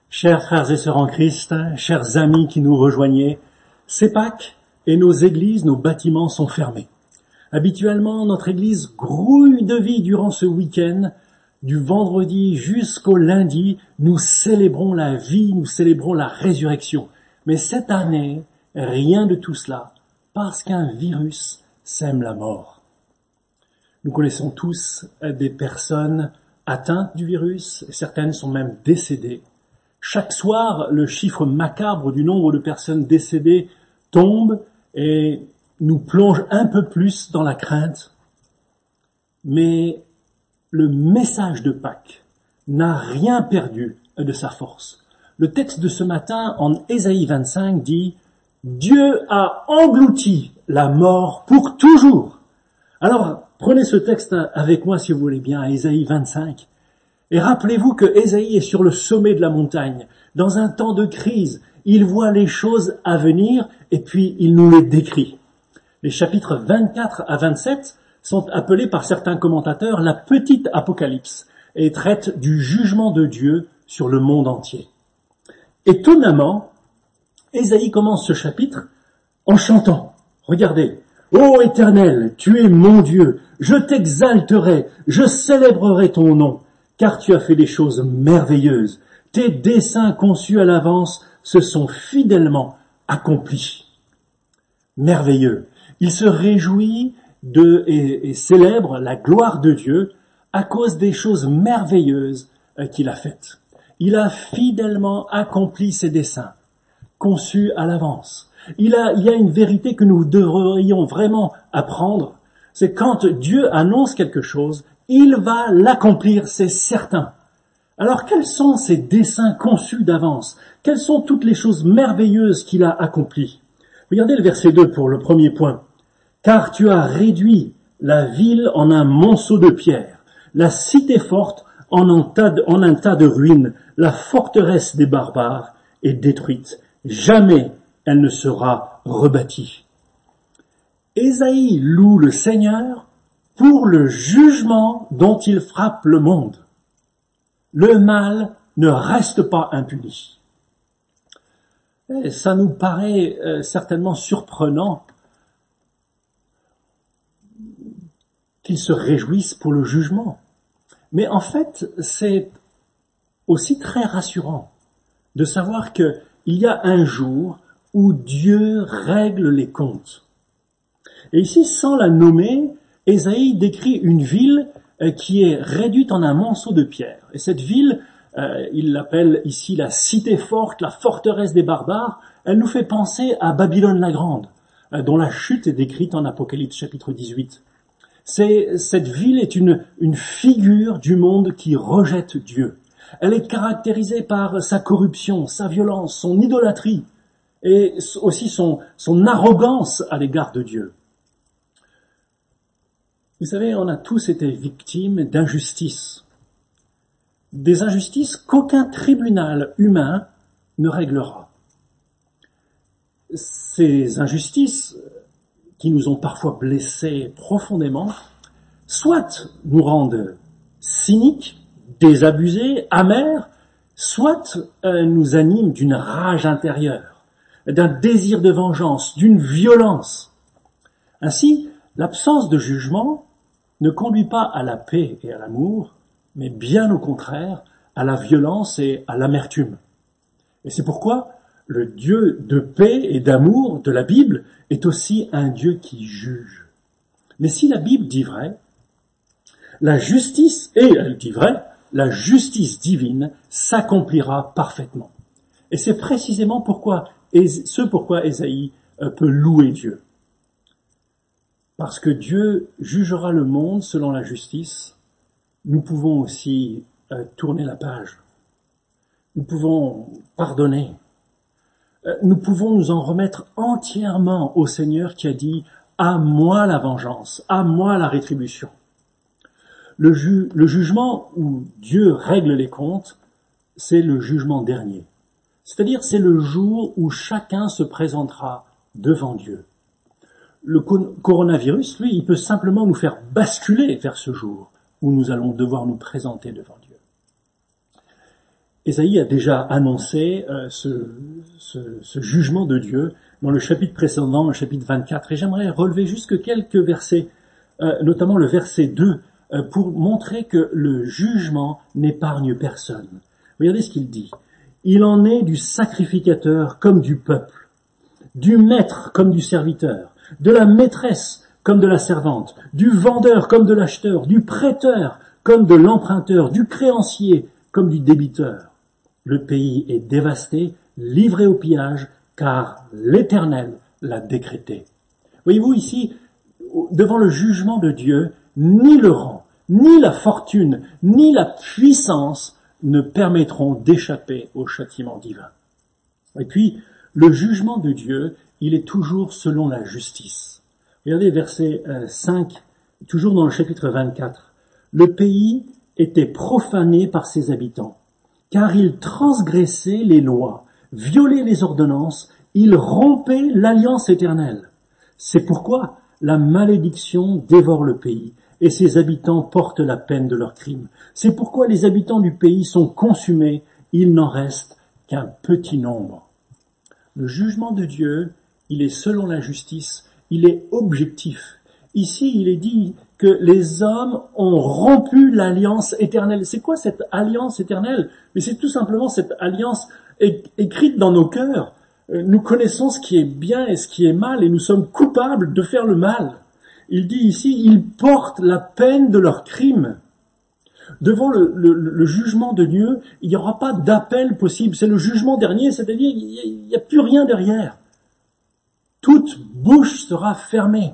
Chers frères et sœurs en Christ, chers amis qui nous rejoignez, c'est Pâques et nos églises, nos bâtiments sont fermés. Habituellement, notre église grouille de vie durant ce week-end. Du vendredi jusqu'au lundi, nous célébrons la vie, nous célébrons la résurrection. Mais cette année, rien de tout cela, parce qu'un virus sème la mort. Nous connaissons tous des personnes atteintes du virus, certaines sont même décédées. Chaque soir, le chiffre macabre du nombre de personnes décédées tombe et nous plonge un peu plus dans la crainte. Mais le message de Pâques n'a rien perdu de sa force. Le texte de ce matin en Ésaïe 25 dit « Dieu a englouti la mort pour toujours ». Alors, prenez ce texte avec moi si vous voulez bien, à Ésaïe 25. Et rappelez-vous que Ésaïe est sur le sommet de la montagne. Dans un temps de crise, il voit les choses à venir et puis il nous les décrit. Les chapitres 24 à 27 sont appelés par certains commentateurs la petite Apocalypse et traitent du jugement de Dieu sur le monde entier. Étonnamment, Ésaïe commence ce chapitre en chantant. Regardez. Ô Éternel, tu es mon Dieu, je t'exalterai, je célébrerai ton nom, car tu as fait des choses merveilleuses. Tes desseins conçus à l'avance se sont fidèlement accomplis. Merveilleux. Il se réjouit et célèbre la gloire de Dieu à cause des choses merveilleuses qu'il a faites. Il a fidèlement accompli ses desseins, conçus à l'avance. Il y a une vérité que nous devrions vraiment apprendre, c'est quand Dieu annonce quelque chose, il va l'accomplir, c'est certain. Alors quels sont ces desseins conçus d'avance? Quelles sont toutes les choses merveilleuses qu'il a accomplies? Regardez le verset 2 pour le premier point. Car tu as réduit la ville en un monceau de pierre, la cité forte en un tas de ruines, la forteresse des barbares est détruite. Jamais elle ne sera rebâtie. Ésaïe loue le Seigneur pour le jugement dont il frappe le monde. Le mal ne reste pas impuni. Et ça nous paraît certainement surprenant qu'il se réjouisse pour le jugement. Mais en fait, c'est aussi très rassurant de savoir qu'il y a un jour où Dieu règle les comptes. Et ici, sans la nommer, Ésaïe décrit une ville qui est réduite en un monceau de pierre. Et cette ville, il l'appelle ici la cité forte, la forteresse des barbares, elle nous fait penser à Babylone la Grande, dont la chute est décrite en Apocalypse chapitre 18. Cette ville est une figure du monde qui rejette Dieu. Elle est caractérisée par sa corruption, sa violence, son idolâtrie, et aussi son arrogance à l'égard de Dieu. Vous savez, on a tous été victimes d'injustices. Des injustices qu'aucun tribunal humain ne réglera. Ces injustices qui nous ont parfois blessés profondément, soit nous rendent cyniques, désabusés, amers, soit nous animent d'une rage intérieure, d'un désir de vengeance, d'une violence. Ainsi, l'absence de jugement ne conduit pas à la paix et à l'amour, mais bien au contraire, à la violence et à l'amertume. Et c'est pourquoi le Dieu de paix et d'amour de la Bible est aussi un Dieu qui juge. Mais si la Bible dit vrai, la justice, et elle dit vrai, la justice divine s'accomplira parfaitement. Et c'est précisément pourquoi Ésaïe peut louer Dieu. Parce que Dieu jugera le monde selon la justice, nous pouvons aussi tourner la page. Nous pouvons pardonner. Nous pouvons nous en remettre entièrement au Seigneur qui a dit « À moi la vengeance, à moi la rétribution ». Le jugement où Dieu règle les comptes, c'est le jugement dernier. C'est-à-dire, c'est le jour où chacun se présentera devant Dieu. Le coronavirus, lui, il peut simplement nous faire basculer vers ce jour où nous allons devoir nous présenter devant Dieu. Ésaïe a déjà annoncé ce jugement de Dieu dans le chapitre précédent, le chapitre 24, et j'aimerais relever juste quelques versets, notamment le verset 2, pour montrer que le jugement n'épargne personne. Regardez ce qu'il dit. Il en est du sacrificateur comme du peuple, du maître comme du serviteur, de la maîtresse comme de la servante, du vendeur comme de l'acheteur, du prêteur comme de l'emprunteur, du créancier comme du débiteur. Le pays est dévasté, livré au pillage, car l'Éternel l'a décrété. Voyez-vous ici, devant le jugement de Dieu, ni le rang, ni la fortune, ni la puissance ne permettront d'échapper au châtiment divin. Et puis, le jugement de Dieu, il est toujours selon la justice. Regardez verset 5, toujours dans le chapitre 24. Le pays était profané par ses habitants, car ils transgressaient les lois, violaient les ordonnances, ils rompaient l'alliance éternelle. C'est pourquoi la malédiction dévore le pays, et ses habitants portent la peine de leurs crimes. C'est pourquoi les habitants du pays sont consumés, il n'en reste qu'un petit nombre. Le jugement de Dieu, il est selon la justice, il est objectif. Ici, il est dit que les hommes ont rompu l'alliance éternelle. C'est quoi cette alliance éternelle? Mais c'est tout simplement cette alliance écrite dans nos cœurs. Nous connaissons ce qui est bien et ce qui est mal, et nous sommes coupables de faire le mal. Il dit ici, ils portent la peine de leurs crimes. Devant le jugement de Dieu, il n'y aura pas d'appel possible. C'est le jugement dernier, c'est-à-dire il n'y a plus rien derrière. Toute bouche sera fermée.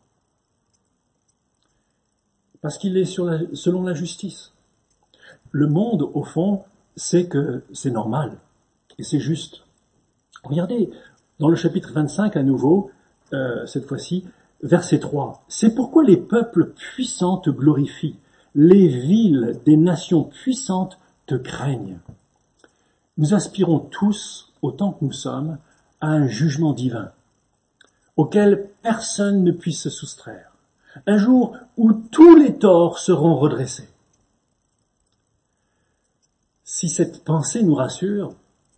Parce qu'il est selon la justice. Le monde, au fond, sait que c'est normal et c'est juste. Regardez, dans le chapitre 25 à nouveau, cette fois-ci, verset 3. C'est pourquoi les peuples puissants te glorifient, les villes des nations puissantes te craignent. Nous aspirons tous, autant que nous sommes, à un jugement divin, auquel personne ne puisse se soustraire. Un jour où tous les torts seront redressés. Si cette pensée nous rassure,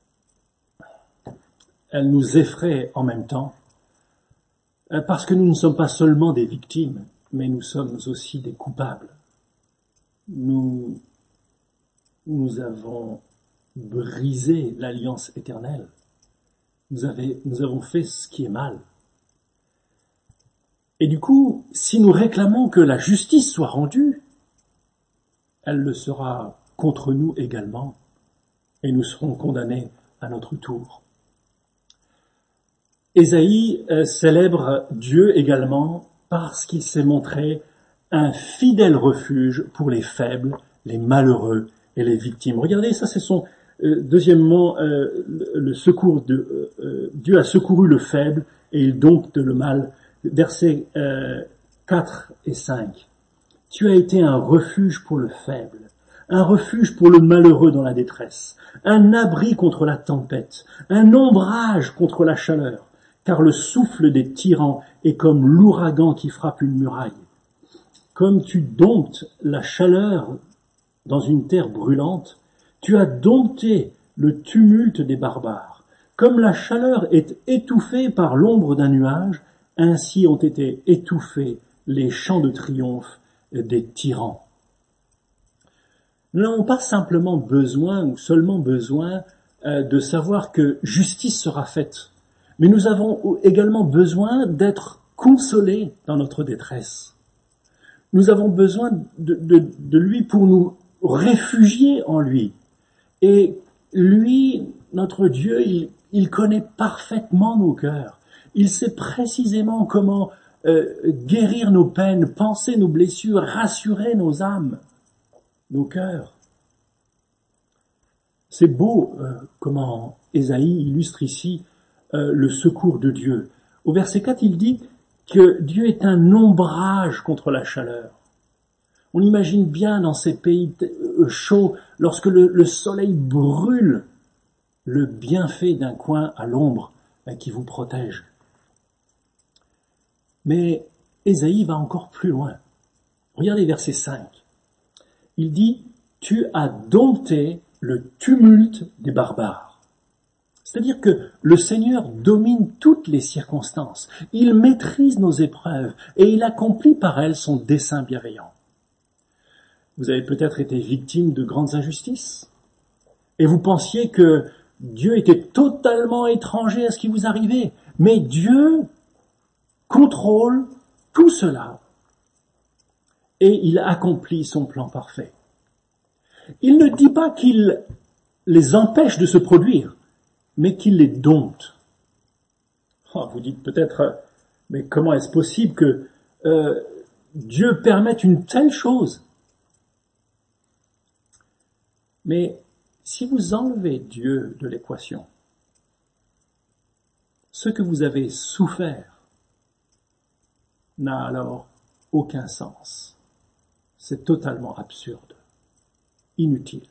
elle nous effraie en même temps, parce que nous ne sommes pas seulement des victimes, mais nous sommes aussi des coupables. Nous avons brisé l'alliance éternelle. Nous avons fait ce qui est mal. Et du coup, si nous réclamons que la justice soit rendue, elle le sera contre nous également, et nous serons condamnés à notre tour. Ésaïe célèbre Dieu également parce qu'il s'est montré un fidèle refuge pour les faibles, les malheureux et les victimes. Regardez, ça c'est son deuxièmement le secours de Dieu a secouru le faible et il dompte le mal. Versets 4 et 5. Tu as été un refuge pour le faible, un refuge pour le malheureux dans la détresse, un abri contre la tempête, un ombrage contre la chaleur, car le souffle des tyrans est comme l'ouragan qui frappe une muraille. Comme tu domptes la chaleur dans une terre brûlante, tu as dompté le tumulte des barbares. Comme la chaleur est étouffée par l'ombre d'un nuage, ainsi ont été étouffés les chants de triomphe des tyrans. Nous n'avons pas simplement besoin ou seulement besoin de savoir que justice sera faite, mais nous avons également besoin d'être consolés dans notre détresse. Nous avons besoin de lui pour nous réfugier en lui. Et lui, notre Dieu, il connaît parfaitement nos cœurs. Il sait précisément comment guérir nos peines, panser nos blessures, rassurer nos âmes, nos cœurs. C'est beau comment Ésaïe illustre ici le secours de Dieu. Au verset 4, il dit que Dieu est un ombrage contre la chaleur. On imagine bien dans ces pays chauds, lorsque le soleil brûle, le bienfait d'un coin à l'ombre qui vous protège. Mais Ésaïe va encore plus loin. Regardez verset 5. Il dit « Tu as dompté le tumulte des barbares. C'est-à-dire que le Seigneur domine toutes les circonstances, il maîtrise nos épreuves et il accomplit par elles son dessein bienveillant. Vous avez peut-être été victime de grandes injustices et vous pensiez que Dieu était totalement étranger à ce qui vous arrivait, mais Dieu contrôle tout cela et il accomplit son plan parfait. Il ne dit pas qu'il les empêche de se produire, mais qu'il les dompte. Oh, vous dites peut-être, mais comment est-ce possible que Dieu permette une telle chose? Mais si vous enlevez Dieu de l'équation, ce que vous avez souffert n'a alors aucun sens. C'est totalement absurde, inutile.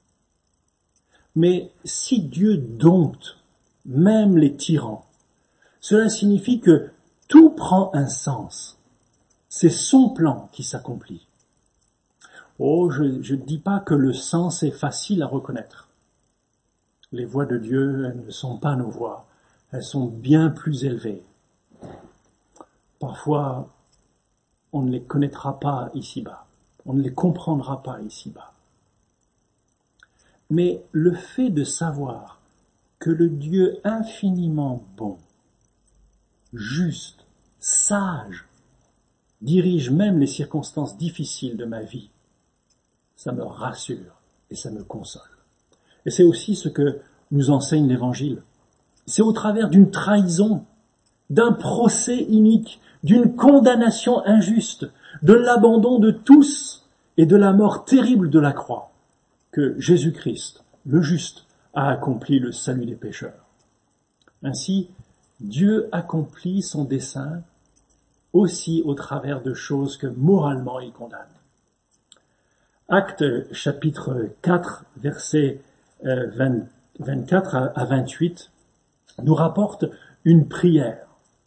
Mais si Dieu dompte même les tyrans, cela signifie que tout prend un sens. C'est son plan qui s'accomplit. Oh, je ne dis pas que le sens est facile à reconnaître. Les voies de Dieu, elles ne sont pas nos voies. Elles sont bien plus élevées. Parfois, on ne les connaîtra pas ici-bas. On ne les comprendra pas ici-bas. Mais le fait de savoir que le Dieu infiniment bon, juste, sage, dirige même les circonstances difficiles de ma vie, ça me rassure et ça me console. Et c'est aussi ce que nous enseigne l'Évangile. C'est au travers d'une trahison, d'un procès inique, d'une condamnation injuste, de l'abandon de tous et de la mort terrible de la croix que Jésus-Christ, le juste, a accompli le salut des pécheurs. Ainsi, Dieu accomplit son dessein aussi au travers de choses que moralement il condamne. Actes chapitre 4, versets 24 à 28, nous rapporte une prière.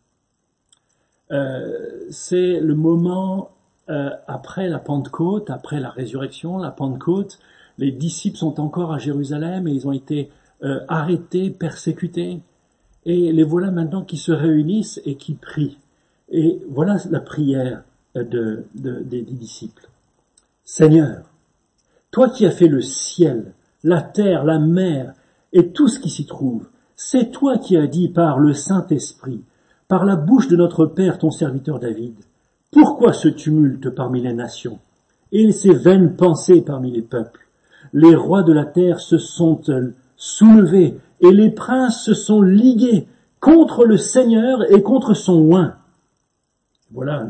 C'est le moment après la Pentecôte, après la résurrection, la Pentecôte. Les disciples sont encore à Jérusalem et ils ont été arrêtés, persécutés. Et les voilà maintenant qui se réunissent et qui prient. Et voilà la prière des disciples. Seigneur, toi qui as fait le ciel, la terre, la mer et tout ce qui s'y trouve, c'est toi qui as dit par le Saint-Esprit, par la bouche de notre Père, ton serviteur David, pourquoi ce tumulte parmi les nations et ces vaines pensées parmi les peuples? Les rois de la terre se sont soulevés et les princes se sont ligués contre le Seigneur et contre son oint. Voilà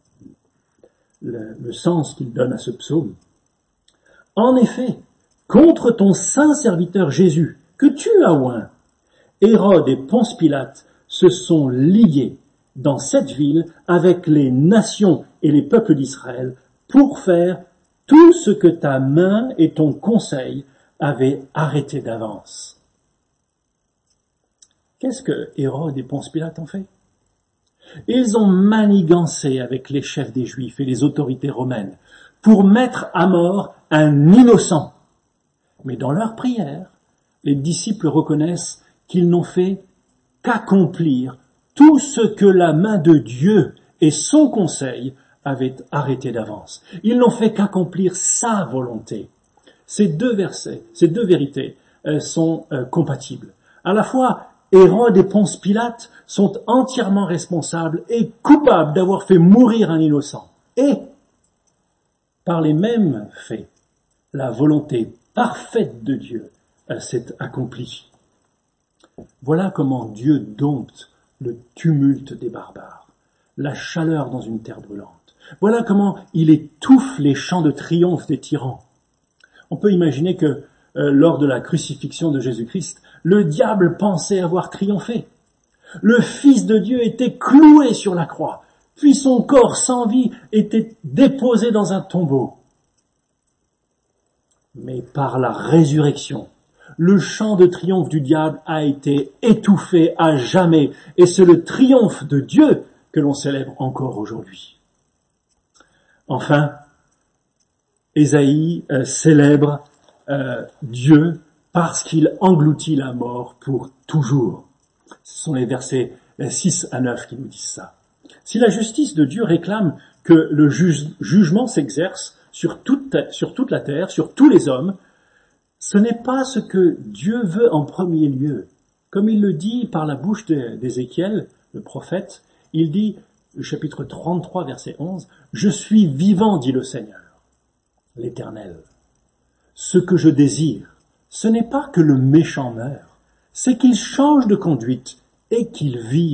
le sens qu'il donne à ce psaume. En effet, contre ton saint serviteur Jésus, que tu as oint, Hérode et Ponce Pilate se sont ligués dans cette ville avec les nations et les peuples d'Israël pour faire tout ce que ta main et ton conseil avaient arrêté d'avance. Qu'est-ce que Hérode et Ponce Pilate ont fait? Ils ont manigancé avec les chefs des Juifs et les autorités romaines pour mettre à mort un innocent. Mais dans leur prière, les disciples reconnaissent qu'ils n'ont fait qu'accomplir tout ce que la main de Dieu et son conseil avaient arrêté d'avance. Ils n'ont fait qu'accomplir sa volonté. Ces deux versets, ces deux vérités sont compatibles. À la fois, Hérode et Ponce Pilate sont entièrement responsables et coupables d'avoir fait mourir un innocent. Et, par les mêmes faits, la volonté parfaite de Dieu s'est accomplie. Voilà comment Dieu dompte le tumulte des barbares, la chaleur dans une terre brûlante. Voilà comment il étouffe les chants de triomphe des tyrans. On peut imaginer que lors de la crucifixion de Jésus-Christ, le diable pensait avoir triomphé. Le Fils de Dieu était cloué sur la croix, puis son corps sans vie était déposé dans un tombeau. Mais par la résurrection, le chant de triomphe du diable a été étouffé à jamais, et c'est le triomphe de Dieu que l'on célèbre encore aujourd'hui. Enfin, Ésaïe célèbre Dieu parce qu'il engloutit la mort pour toujours. Ce sont les versets 6 à 9 qui nous disent ça. Si la justice de Dieu réclame que le jugement s'exerce sur toute la terre, sur tous les hommes, ce n'est pas ce que Dieu veut en premier lieu. Comme il le dit par la bouche d'Ézéchiel, le prophète, il dit, le chapitre 33, verset 11, « Je suis vivant, dit le Seigneur, l'Éternel. Ce que je désire, ce n'est pas que le méchant meure, c'est qu'il change de conduite et qu'il vive. »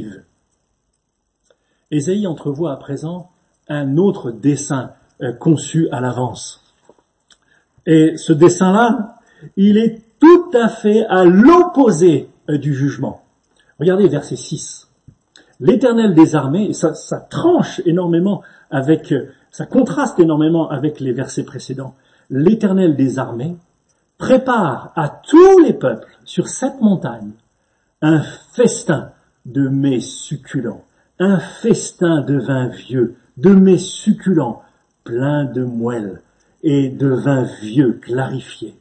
Ésaïe entrevoit à présent un autre dessein conçu à l'avance. Et ce dessein-là, il est tout à fait à l'opposé du jugement. Regardez verset 6. L'Éternel des armées, et ça tranche énormément avec, ça contraste énormément avec les versets précédents. L'Éternel des armées prépare à tous les peuples sur cette montagne un festin de mets succulents, un festin de vin vieux, de mets succulents, plein de moelle et de vin vieux clarifié.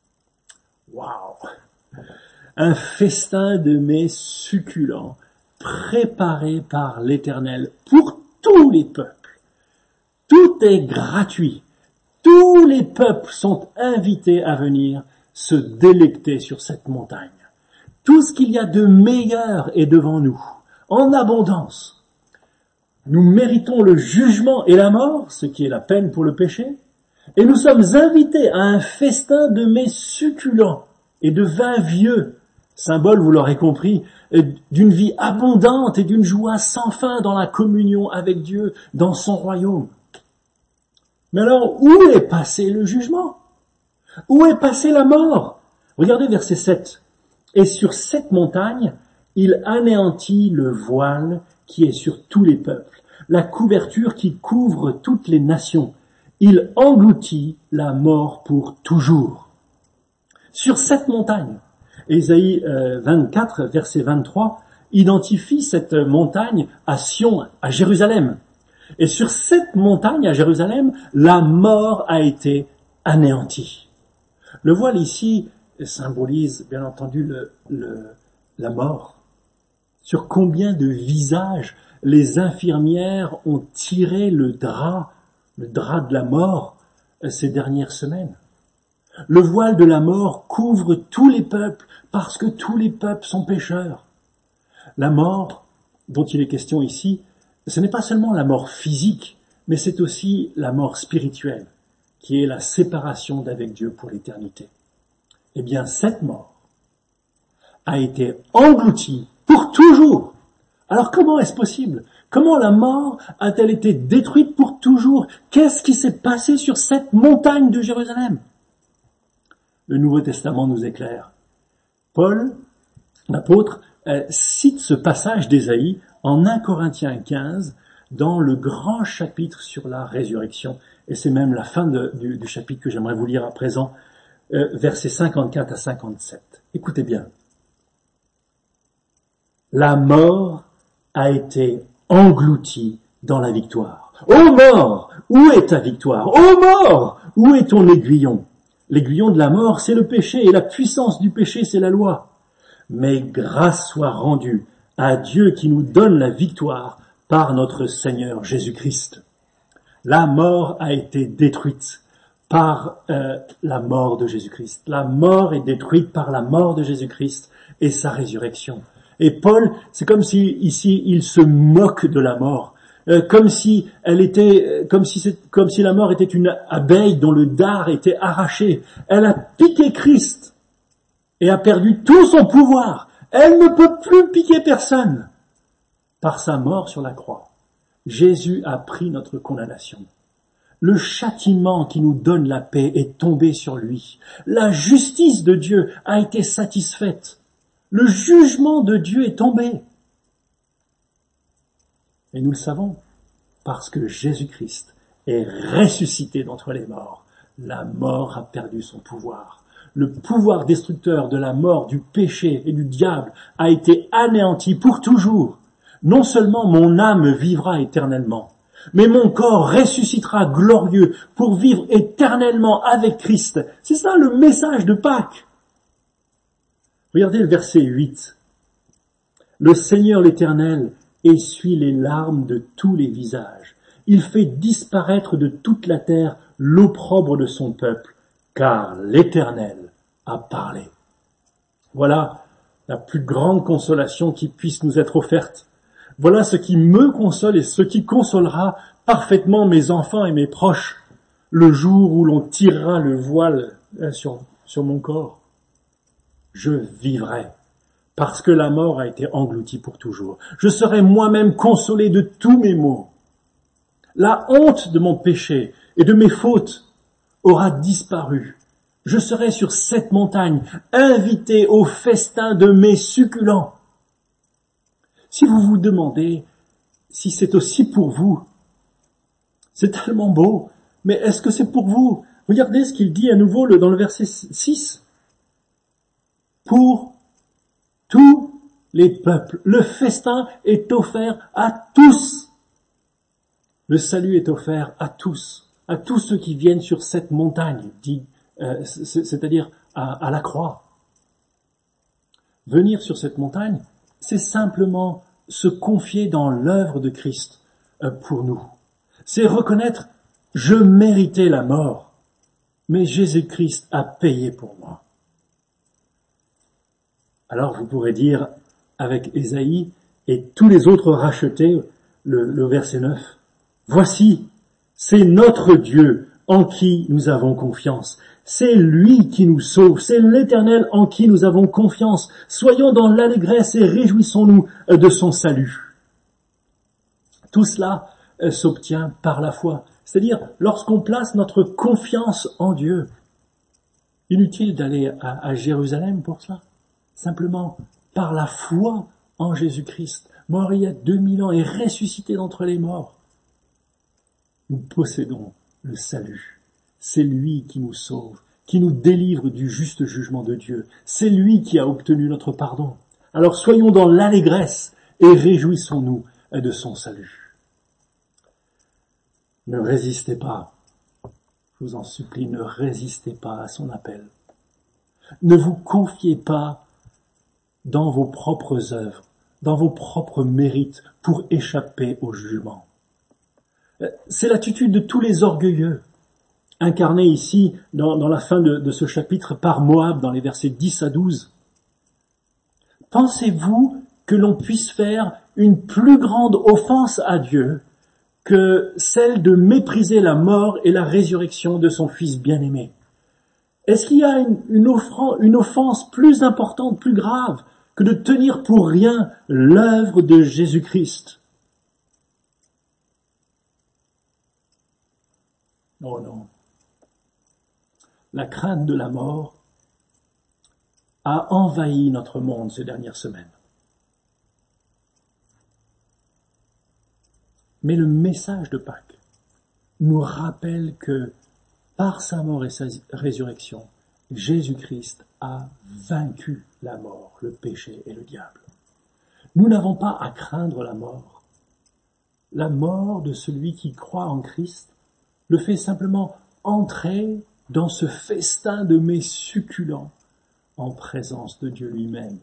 Waouh! Un festin de mets succulents, préparé par l'Éternel pour tous les peuples. Tout est gratuit. Tous les peuples sont invités à venir se délecter sur cette montagne. Tout ce qu'il y a de meilleur est devant nous, en abondance. Nous méritons le jugement et la mort, ce qui est la peine pour le péché, et nous sommes invités à un festin de mets succulents et de vin vieux, symbole, vous l'aurez compris, d'une vie abondante et d'une joie sans fin dans la communion avec Dieu, dans son royaume. Mais alors, où est passé le jugement? Où est passée la mort? Regardez verset 7. Et sur cette montagne, il anéantit le voile qui est sur tous les peuples, la couverture qui couvre toutes les nations. Il engloutit la mort pour toujours. Sur cette montagne, Ésaïe 24, verset 23, identifie cette montagne à Sion, à Jérusalem. Et sur cette montagne, à Jérusalem, la mort a été anéantie. Le voile ici symbolise, bien entendu, la mort. Sur combien de visages les infirmières ont tiré le drap de la mort ces dernières semaines. Le voile de la mort couvre tous les peuples parce que tous les peuples sont pécheurs. La mort dont il est question ici, ce n'est pas seulement la mort physique, mais c'est aussi la mort spirituelle, qui est la séparation d'avec Dieu pour l'éternité. Eh bien, cette mort a été engloutie pour toujours. Alors comment est-ce possible? Comment la mort a-t-elle été détruite pour toujours? Qu'est-ce qui s'est passé sur cette montagne de Jérusalem? Le Nouveau Testament nous éclaire. Paul, l'apôtre, cite ce passage d'Ésaïe en 1 Corinthiens 15 dans le grand chapitre sur la résurrection. Et c'est même la fin du chapitre que j'aimerais vous lire à présent, versets 54 à 57. Écoutez bien. La mort a été engloutie dans la victoire. Ô mort, où est ta victoire? Ô mort, où est ton aiguillon? L'aiguillon de la mort, c'est le péché, et la puissance du péché, c'est la loi. Mais grâce soit rendue à Dieu qui nous donne la victoire par notre Seigneur Jésus-Christ. La mort a été détruite par la mort de Jésus-Christ. La mort est détruite par la mort de Jésus-Christ et sa résurrection. Et Paul, c'est comme si ici il se moque de la mort, comme si la mort était une abeille dont le dard était arraché. Elle a piqué Christ et a perdu tout son pouvoir. Elle ne peut plus piquer personne. Par sa mort sur la croix, Jésus a pris notre condamnation. Le châtiment qui nous donne la paix est tombé sur lui. La justice de Dieu a été satisfaite. Le jugement de Dieu est tombé. Et nous le savons, parce que Jésus-Christ est ressuscité d'entre les morts. La mort a perdu son pouvoir. Le pouvoir destructeur de la mort, du péché et du diable a été anéanti pour toujours. Non seulement mon âme vivra éternellement, Mais mon corps ressuscitera glorieux pour vivre éternellement avec Christ. C'est ça le message de Pâques. Regardez le verset 8. Le Seigneur l'Éternel essuie les larmes de tous les visages. Il fait disparaître de toute la terre l'opprobre de son peuple, car l'Éternel a parlé. Voilà la plus grande consolation qui puisse nous être offerte. Voilà ce qui me console et ce qui consolera parfaitement mes enfants et mes proches le jour où l'on tirera le voile sur mon corps. Je vivrai parce que la mort a été engloutie pour toujours. Je serai moi-même consolé de tous mes maux. La honte de mon péché et de mes fautes aura disparu. Je serai sur cette montagne, invité au festin de mes succulents. Si vous vous demandez si c'est aussi pour vous, c'est tellement beau, mais est-ce que c'est pour vous? Regardez ce qu'il dit à nouveau dans le verset 6. Pour tous les peuples, le festin est offert à tous. Le salut est offert à tous ceux qui viennent sur cette montagne, c'est-à-dire à la croix. Venir sur cette montagne, c'est simplement se confier dans l'œuvre de Christ pour nous. C'est reconnaître, je méritais la mort, mais Jésus-Christ a payé pour moi. Alors vous pourrez dire, avec Ésaïe et tous les autres rachetés, le verset 9, voici, c'est notre Dieu en qui nous avons confiance. C'est lui qui nous sauve, c'est l'Éternel en qui nous avons confiance. Soyons dans l'allégresse et réjouissons-nous de son salut. Tout cela s'obtient par la foi, c'est-à-dire lorsqu'on place notre confiance en Dieu. Inutile d'aller à Jérusalem pour cela, simplement par la foi en Jésus-Christ, mort il y a 2000 ans et ressuscité d'entre les morts. Nous possédons le salut. C'est lui qui nous sauve, qui nous délivre du juste jugement de Dieu. C'est lui qui a obtenu notre pardon. Alors soyons dans l'allégresse et réjouissons-nous de son salut. Ne résistez pas, je vous en supplie, ne résistez pas à son appel. Ne vous confiez pas dans vos propres œuvres, dans vos propres mérites pour échapper au jugement. C'est l'attitude de tous les orgueilleux, incarnée ici dans la fin de ce chapitre par Moab dans les versets 10 à 12. Pensez-vous que l'on puisse faire une plus grande offense à Dieu que celle de mépriser la mort et la résurrection de son Fils bien-aimé? Est-ce qu'il y a une offense plus importante, plus grave, que de tenir pour rien l'œuvre de Jésus-Christ? Oh non. La crainte de la mort a envahi notre monde ces dernières semaines. Mais le message de Pâques nous rappelle que par sa mort et sa résurrection, Jésus-Christ a vaincu la mort, le péché et le diable. Nous n'avons pas à craindre la mort. La mort de celui qui croit en Christ le fait simplement entrer dans ce festin de mets succulents en présence de Dieu lui-même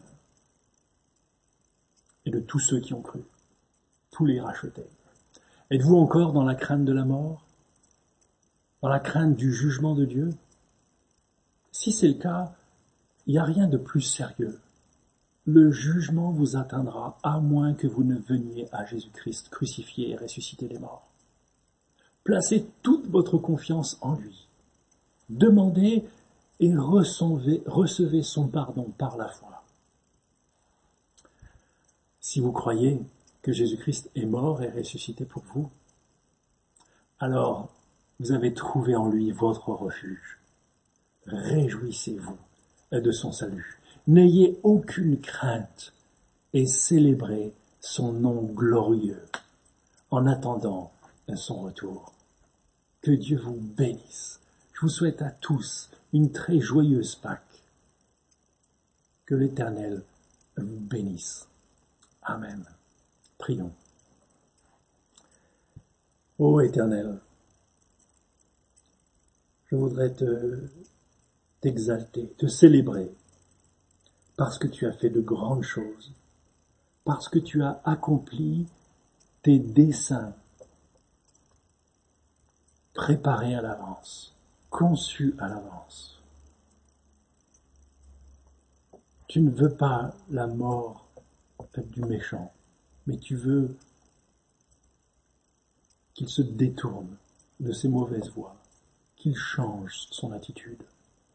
et de tous ceux qui ont cru, tous les rachetés. Êtes-vous encore dans la crainte de la mort? Dans la crainte du jugement de Dieu? Si c'est le cas, il n'y a rien de plus sérieux. Le jugement vous atteindra à moins que vous ne veniez à Jésus-Christ crucifié et ressuscité des morts. Placez toute votre confiance en lui. Demandez et recevez son pardon par la foi. Si vous croyez que Jésus-Christ est mort et ressuscité pour vous, alors vous avez trouvé en lui votre refuge. Réjouissez-vous de son salut. N'ayez aucune crainte et célébrez son nom glorieux en attendant son retour. Que Dieu vous bénisse. Je vous souhaite à tous une très joyeuse Pâques. Que l'Éternel vous bénisse. Amen. Prions. Ô Éternel, je voudrais t'exalter, te célébrer, parce que tu as fait de grandes choses, parce que tu as accompli tes desseins préparés à l'avance, conçus à l'avance. Tu ne veux pas la mort du méchant, mais tu veux qu'il se détourne de ses mauvaises voies, qu'il change son attitude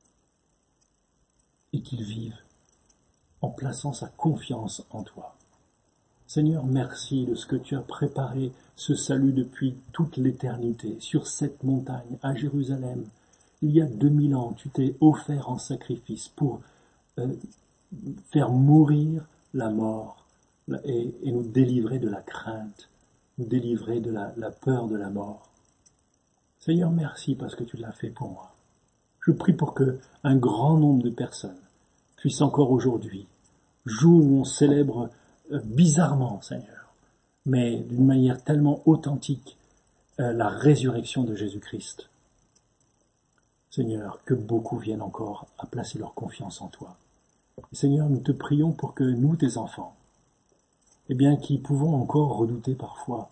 et qu'il vive en plaçant sa confiance en toi. Seigneur, merci de ce que tu as préparé ce salut depuis toute l'éternité sur cette montagne à Jérusalem. Il y a 2000 ans, tu t'es offert en sacrifice pour faire mourir la mort et nous délivrer de la crainte, nous délivrer de la peur de la mort. Seigneur, merci parce que tu l'as fait pour moi. Je prie pour que un grand nombre de personnes puissent encore aujourd'hui, jour où on célèbre bizarrement, Seigneur, mais d'une manière tellement authentique, la résurrection de Jésus-Christ. Seigneur, que beaucoup viennent encore à placer leur confiance en toi. Seigneur, nous te prions pour que nous, tes enfants, eh bien, qui pouvons encore redouter parfois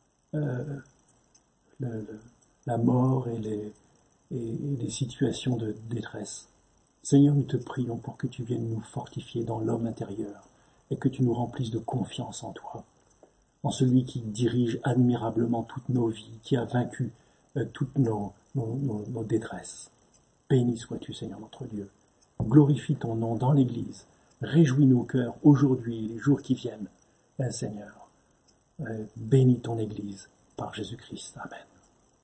la mort et les situations de détresse. Seigneur, nous te prions pour que tu viennes nous fortifier dans l'homme intérieur et que tu nous remplisses de confiance en toi, en celui qui dirige admirablement toutes nos vies, qui a vaincu toutes nos détresses. Béni sois-tu, Seigneur notre Dieu. Glorifie ton nom dans l'Église. Réjouis nos cœurs aujourd'hui et les jours qui viennent. Seigneur, bénis ton Église par Jésus-Christ. Amen.